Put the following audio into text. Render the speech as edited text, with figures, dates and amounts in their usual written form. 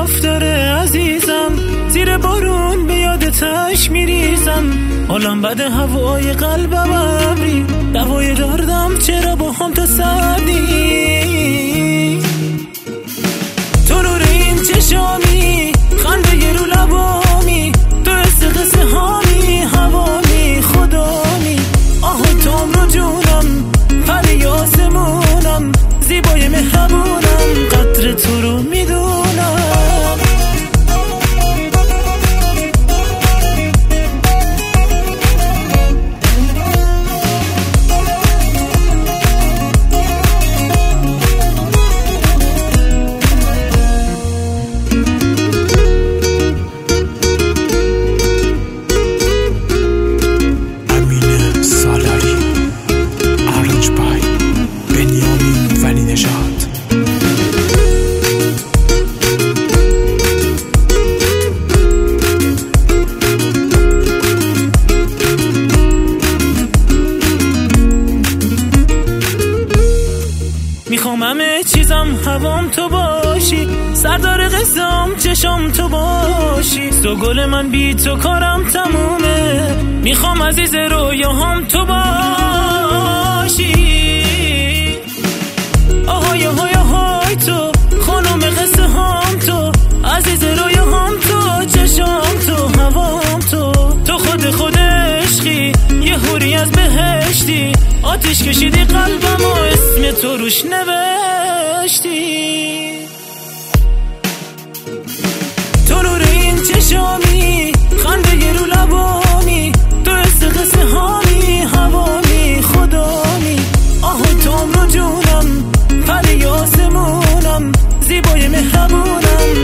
صاف داره عزیزم، زیر بارون به یادتش میریزم. حالم بده هوای قلبم ابری، دوای دردم چرا با هم تصدی. تو نور این چشامی، خنده ی رو لبامی، تو قصه هامی، هوامی، خدامی. آه توم رو جونم، پری آسمونم، زیبای مهربونم، قدر تو رو میدونم. میخوام همه چیزم هوام تو باشی، سردار قصام چشام تو باشی. تو گل من بی تو کارم تمومه، میخوام عزیز رویاهام تو باشی. آهای های های تو، خانم قصه هام تو، عزیز رویاهام تو، چشام تو، هوام تو. تو خود عشقی، یه حوری از بهشتی، آتیش کشیدی قلبم و اسم تو روش نوشتی. تو نور این چشامی، خنده ی رو لبامی، تو قصه هامی، هوامی، خدامی. آه توم رو جونم، پری آسمونم، زیبای مهربونم،